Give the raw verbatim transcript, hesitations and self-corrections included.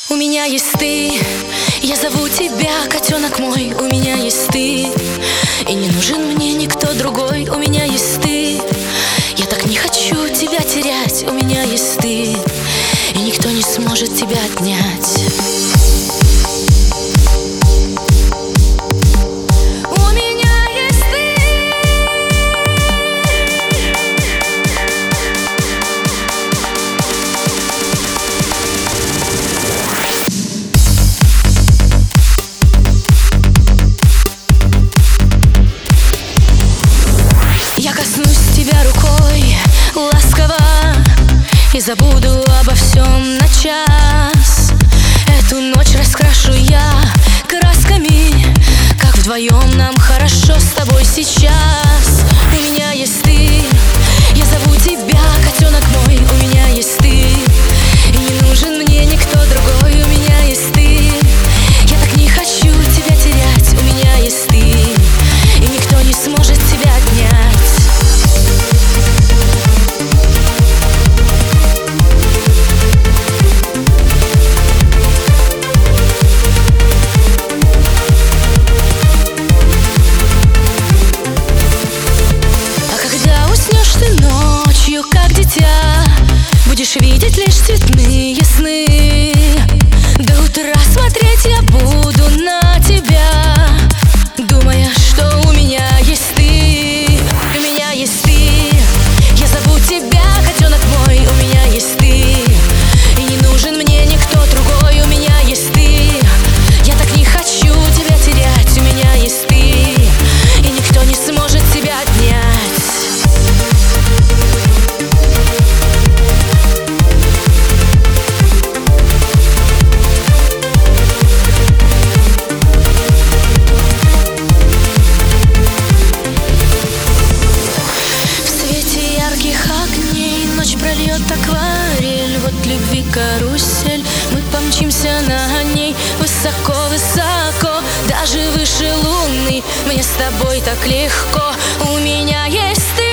У меня есть ты, я зову тебя, котенок мой. У меня есть ты, и не нужен мне никто другой. У меня есть ты, я так не хочу тебя терять. У меня есть ты, и никто не сможет тебя отнять. Я коснусь тебя рукой ласково и забуду обо всем на час. Эту ночь раскрашу я красками, как вдвоем нам хорошо с тобой сейчас. У меня есть ты, я зову тебя, котенок мой. У меня есть ты, и не нужен мне никто другой. У меня есть ты, я так не хочу тебя терять. У меня есть ты, и никто не сможет тебя отнять. Как дитя будешь видеть лишь цветные сны. До утра смотреть я буду на тебя, думая, что у меня есть ты. У меня есть ты, я зову тебя, котенок мой. У меня есть ты, и не нужен мне никто другой. У меня есть ты, я так не хочу тебя терять. У меня есть ты, и никто не сможет тебя отнять. Прольет акварель, вот любви карусель. Мы помчимся на ней высоко-высоко, даже выше луны. Мне с тобой так легко. У меня есть ты,